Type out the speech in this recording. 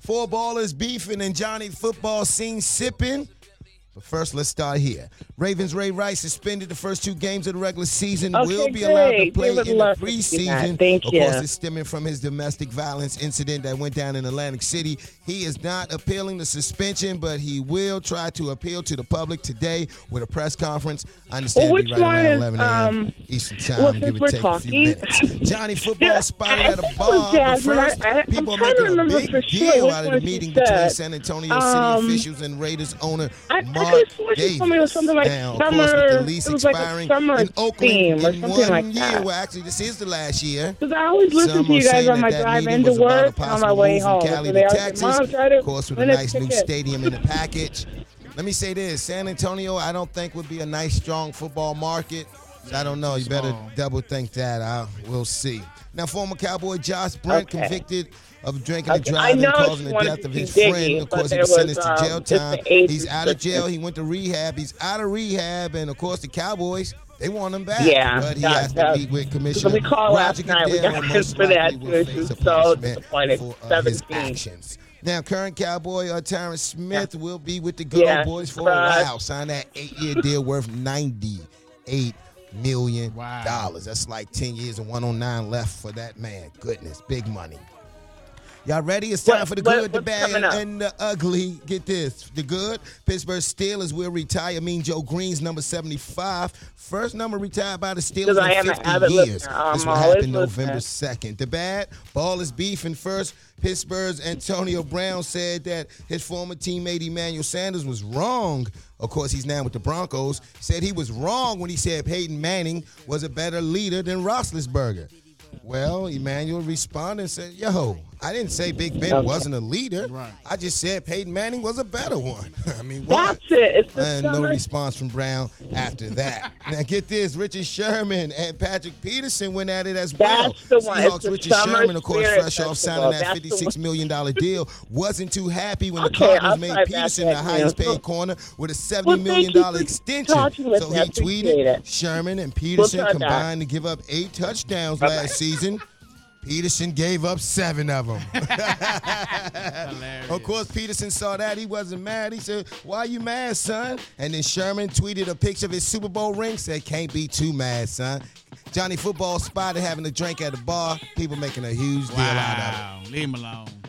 Four ballers beefing and Johnny Football seen sipping. But first, let's start here. Ravens Ray Rice suspended the first 2 games of the regular season. Okay, will be allowed to great. play We would in the love to see that. preseason. Thank of you. course, it's stemming from his domestic violence incident that went down in Atlantic City. He is not appealing the suspension, but he will try to appeal to the public today with a press conference. I understand Well, which it'll be right around one is, 11 a.m. Eastern Time. well, Give since or we're take a talking- few minutes. Johnny Football spotted at a I bar. But Jasmine. first, I'm people are trying to making a remember big for sure deal which out of one the she meeting between said. San Antonio City officials and Raiders owner I Mark could have sworn she Davis. told me it was something like Now, of summer. course, with the lease It was like expiring a summer in Oakland theme or in something 1 like year. that. Well, actually, this is the last year. Because I always listen Some to are you guys saying on my that drive meeting into was about a work and on possible my way move from home. Cali So to they always say, Texas. Mom, try to Of course, with a win a nice new ticket. stadium in the package. Let me say this. San Antonio, I don't think would be a nice, strong football market. So I don't know. You better double think that. We'll see. Now, former Cowboy Josh Brent convicted of drinking and I driving know and causing she the wanted death to of be his diggy, friend. Of but course, he there was sentenced to was, jail just the time. age He's out of jail. restriction. He went to rehab. He's out of rehab. And, of course, the Cowboys, they want him back. Yeah, But he has to meet with Commissioner So we called last Roger night. We Goodell got and him most for that, likely will too. face a So punishment disappointed. for his 17. actions. Now, current Cowboy Terrence Smith will be with the good Yeah, old boys for a surprise. while. Signed that 8-year deal worth $98 million. Wow. That's like 10 years and 109 left for that man. Goodness, big money. Y'all ready? It's time for the good, the what's bad, coming up? and the ugly. Get this. The good, Pittsburgh Steelers will retire Mean Joe Green's number 75. First number retired by the Steelers Because I in am an 50 avid years. listener. I'm This will always happen November listening. 2nd. The bad, ball is beefing first. Pittsburgh's Antonio Brown said that his former teammate Emmanuel Sanders was wrong. Of course, he's now with the Broncos. Said he was wrong when he said Peyton Manning was a better leader than Roethlisberger. Well, Emmanuel responded and said, yo, I didn't say Big Ben wasn't a leader. Right. I just said Peyton Manning was a better one. I mean, what? That's it. It's the And no summer. response from Brown after that. Now get this, Richard Sherman and Patrick Peterson went at it as well. That's the one. It's Seahawks the Richard summer Sherman, of course, spirit fresh off festival. signing that That's the $56 million deal, wasn't too happy when the Okay, Cardinals I'll made try Peterson that the highest next. paid corner with a $70 Well, million thank you for extension. talking with So me. he I appreciate tweeted, it. Sherman and Peterson try that. combined to give up 8 touchdowns last season. Peterson gave up 7 of them. Of course, Peterson saw that. He wasn't mad. He said, why you mad, son? And then Sherman tweeted a picture of his Super Bowl ring, said, can't be too mad, son. Johnny Football spotted having a drink at a bar. People making a huge deal out of it. Wow. Leave him alone.